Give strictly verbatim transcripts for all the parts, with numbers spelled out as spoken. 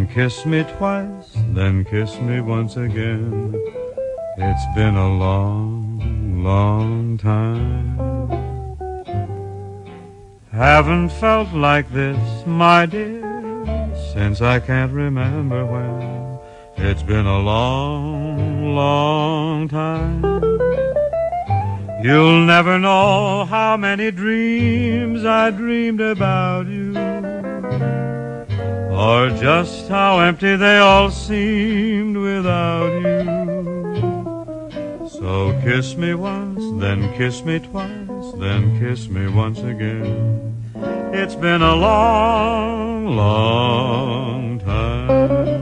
kiss me twice, then kiss me once again. It's been a long, long time. Haven't felt like this, my dear, since I can't remember when. It's been a long, long time. You'll never know how many dreams I dreamed about you, or just how empty they all seemed without you. So kiss me once, then kiss me twice, then kiss me once again. It's been a long, long time.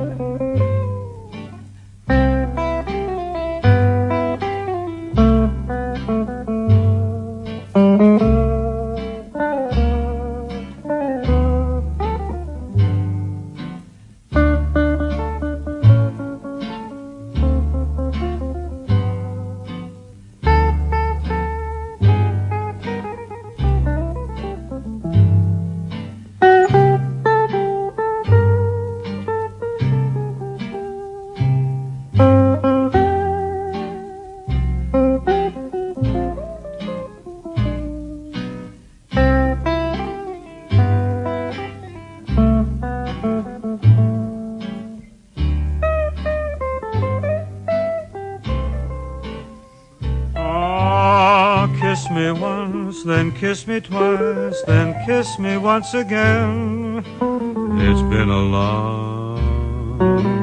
Kiss me once, then kiss me twice, then kiss me once again. It's been a long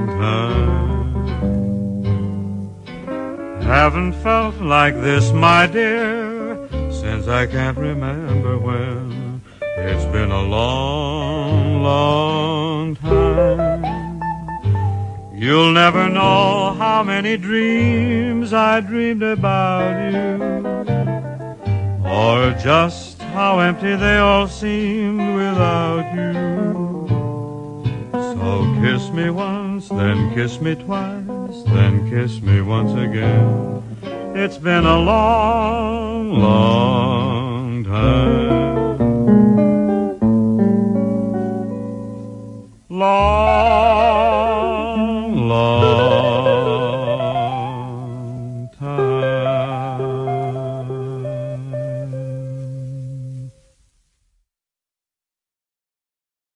time. Haven't felt like this, my dear, since I can't remember when. It's been a long, long time. You'll never know how many dreams I dreamed about you, or just how empty they all seemed without you. So kiss me once, then kiss me twice, then kiss me once again. It's been a long, long time. Long